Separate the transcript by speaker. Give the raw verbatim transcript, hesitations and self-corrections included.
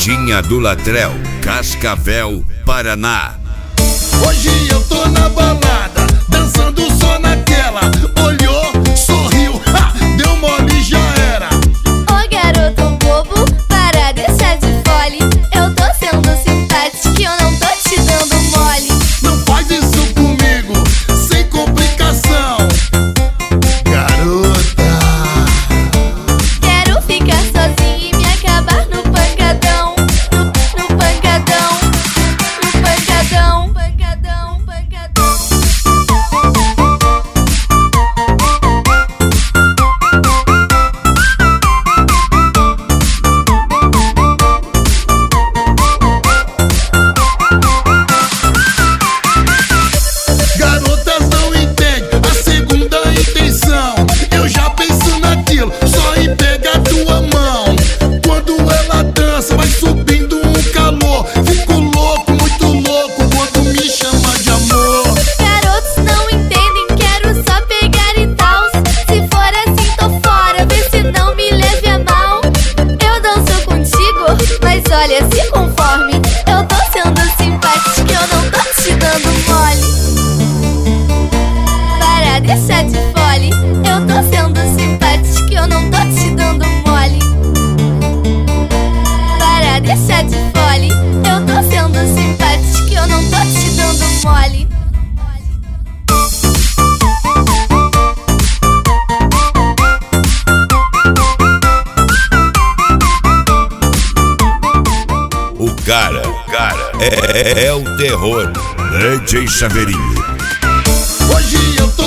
Speaker 1: Quinta do Latrel, Cascavel, Paraná.
Speaker 2: Hoje eu tô na balada, dançando só naquela. Olhou, sorriu, ha, deu mole e já era.
Speaker 3: Ô garoto bobo, para deixar de fole. Eu tô sendo simpática e eu não tô te dando mole.
Speaker 2: Não faz isso comigo, sem complicação, garota.
Speaker 3: Quero ficar sozinha e me acabar no pancadão. No, no pancadão, no pancadão, pancadão, pancadão.
Speaker 2: Garotas não entendem a segunda intenção. Eu já penso naquilo, só em pegar tua mão. Quando ela dança, vai subindo um calor. Fico louco, muito louco, quando me chama de amor.
Speaker 3: Garotos não entendem, quero só pegar e tal. Se for assim, tô fora, vê se não me leve a mal. Eu danço contigo, mas olha, se conforme. Eu tô sendo simpática, eu não tô te dando mole. Para deixar de fole, eu tô sendo simpática, eu não tô te dando mole. Para deixar de fole, eu tô sendo simpática, eu não tô te dando mole.
Speaker 1: O cara, o cara é, é, é o terror. D J Chaveirinho.
Speaker 2: Hoje eu tô